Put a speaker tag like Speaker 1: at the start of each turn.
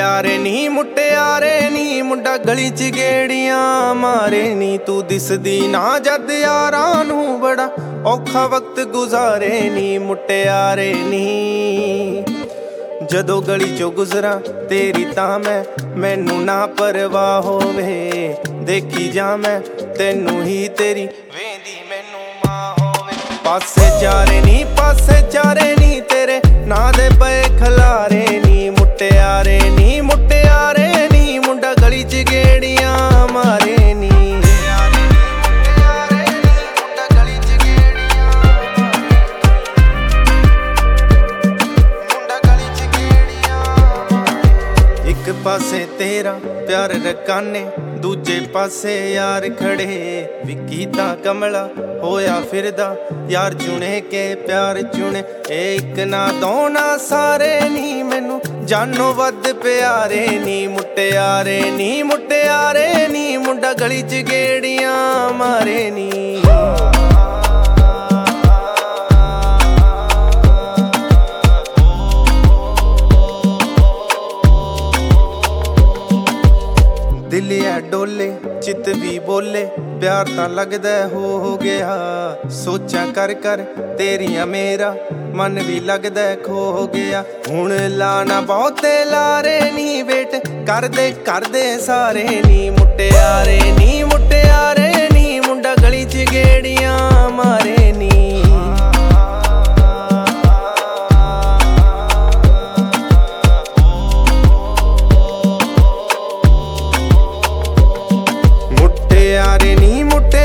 Speaker 1: ਮੁਟਿਆਰੇ ਨੀ ਮੁੰਡਾ ਗਲੀ ਚ ਗੇੜੀਆਂ ਮਾਰੇ ਨੀ। ਤੂੰ ਦਿਸਦੀ ਨਾ ਜਦ ਯਾਰਾਂ ਨੂੰ ਬੜਾ ਔਖਾ ਵਕਤ ਗੁਜ਼ਾਰੇ ਨੀ। ਮੁਟਿਆਰੇ ਨੀ ਜਦੋਂ ਗਲੀ ਚੋਂ ਗੁਜ਼ਰਾਂ ਤੇਰੀ ਤਾਂ ਮੈਨੂੰ ਨਾ ਪਰਵਾਹ ਹੋਵੇ। ਦੇਖੀ ਜਾ ਮੈਂ ਤੈਨੂੰ ਹੀ ਤੇਰੀ ਵੇਂਦੀ ਮੈਨੂੰ ਮਾਂ ਹੋਵੇ। ਪਾਸੇ ਚਾਰੇ ਨੀ ਤੇਰੇ ਨਾਂ ਦੇ ਪਏ ਖਲਾਰੇ ਨੀ। ਮੁਟਿਆਰੇ ਨੀ ਮੁੰਡਾ ਗਲੀ ਚ ਗੇੜੀਆਂ ਮਾਰੇ ਨੀ। ਇੱਕ ਪਾਸੇ ਤੇਰਾ ਪਿਆਰ ਰਕਾਨੇ ਦੂਜੇ ਪਾਸੇ ਯਾਰ ਖੜੇ। ਵਿੱਕੀ ਤਾਂ ਕਮਲਾ ਹੋਇਆ ਫਿਰਦਾ ਯਾਰ ਚੁਣੇ ਕੇ ਪਿਆਰ ਚੁਣੇ। ਇਹ ਇੱਕ ਨਾ ਦੋ ਨਾ ਸਾਰੇ ਨੀ ਮੈਨੂੰ ਜਾਨੋਂ ਵੱਧ ਪਿਆਰੇ ਨੀ। ਮੁਟਿਆਰੇ ਨੀ ਮੁੰਡਾ ਗਲੀ ਚ ਗੇੜੀਆਂ ਮਾਰੇ ਨੀ। ਦਿਲ ਐ ਡੋਲੇ ਚਿੱਤ ਵੀ ਬੋਲੇ ਪਿਆਰ ਤਾਂ ਲੱਗਦਾ ਹੋ ਗਿਆ। ਸੋਚਾਂ ਕਰ ਤੇਰੀਆਂ ਮੇਰਾ ਮਨ ਵੀ ਲੱਗਦਾ ਖੋ ਗਿਆ। ਹੁਣ ਲਾਣਾ ਬਹੁਤੇ ਲਾਰੇ ਨੀ ਵੇਟ ਕਰਦੇ ਸਾਰੇ ਨੀ। ਮੁਟਿਆਰੇ ਨੀ ਮੁੰਡਾ ਗਲੀ ਚ ਗੇੜੀਆਂ ਮਾਰੇ ਨੀ। ਮੁਟਿਆਰੇ